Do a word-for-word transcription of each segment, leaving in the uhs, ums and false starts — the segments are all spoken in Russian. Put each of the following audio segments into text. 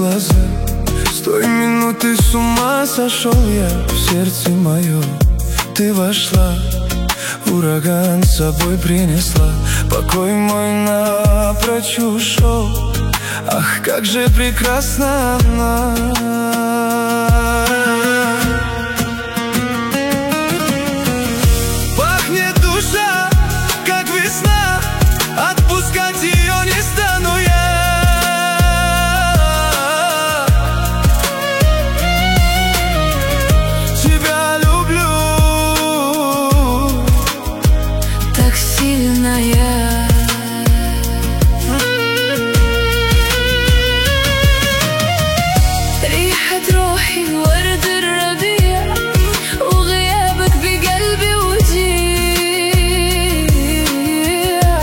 глаза. С той минуты с ума сошел я, в сердце моем ты вошла. Ураган с собой принесла, покой мой напрочь ушел. Ах, как же прекрасна она! Пахнет душа, как весна, отпускать ее не стану я. Тебя люблю так сильно я. روحي ورد الربيع وغيابك بقلبي وجيع.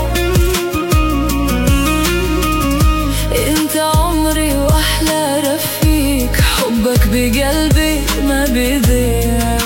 انت عمري واحلى رفيق، حبك بقلبي ما بيضيع.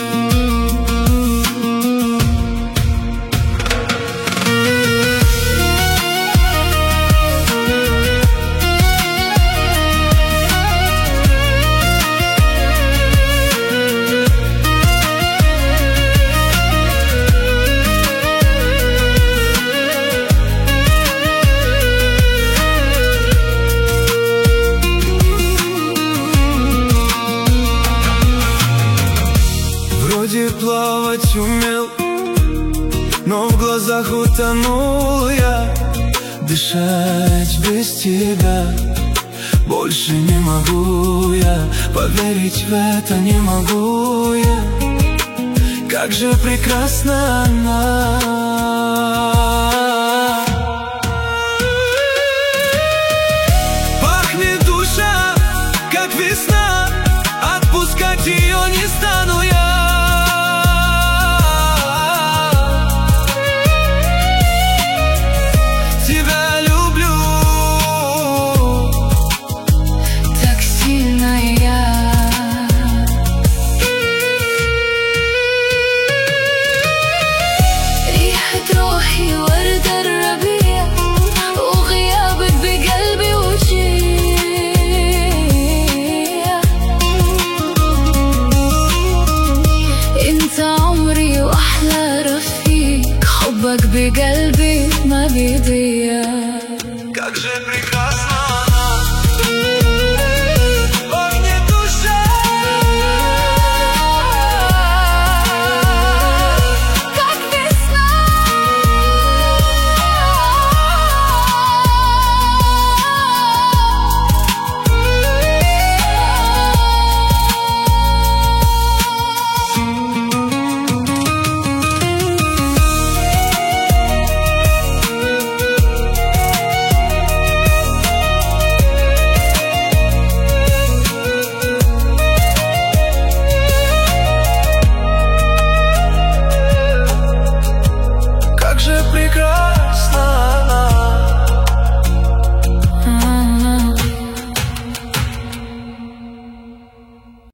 Вроде плавать умел, но в глазах утонул я. Дышать без тебя больше не могу я, поверить в это не могу я. Как же прекрасна она! Пахнет душа, как весна, отпускать ее не стану я. روحي ورد الربيع وغيابك بقلبي وجيع. انت عمري واحلى رفيق، حبك بقلبي ما بيضيع.